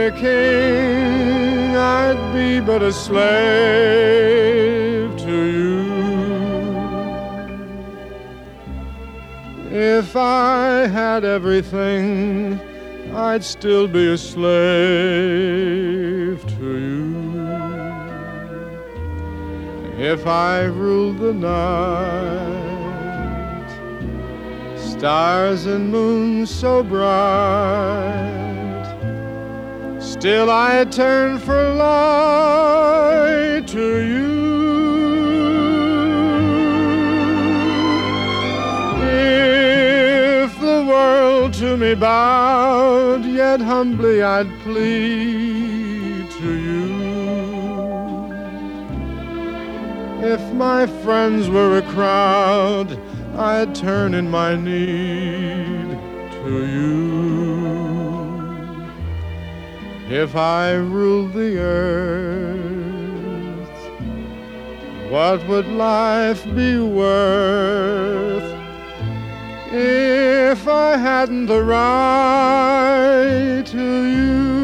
a king, I'd be but a slave to you. If I had everything, I'd still be a slave to you. If I ruled the night, stars and moon so bright, still I'd turn for light to you. If the world to me bowed, yet humbly I'd plead to you. If my friends were a crowd, I'd turn in my need to you. If I ruled the earth, what would life be worth if I hadn't the right to you?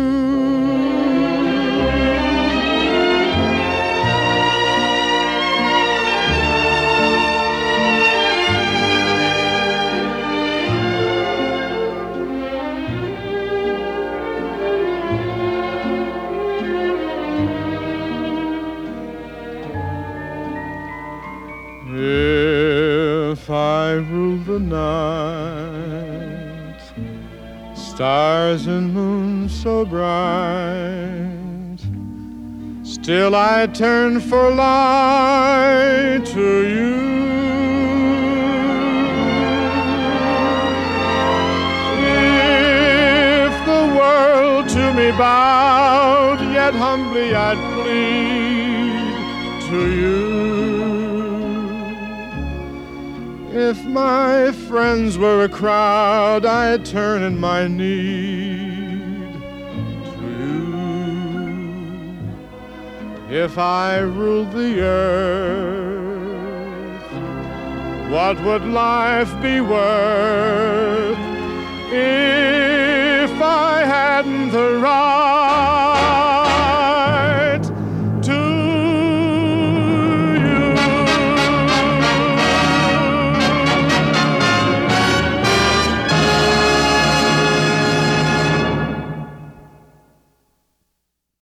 If I ruled the night, stars and moon so bright, still I turn for light to you. If the world to me bowed, yet humbly I'd plead to you. If my friends were a crowd, I'd turn in my need to you. If I ruled the earth, what would life be worth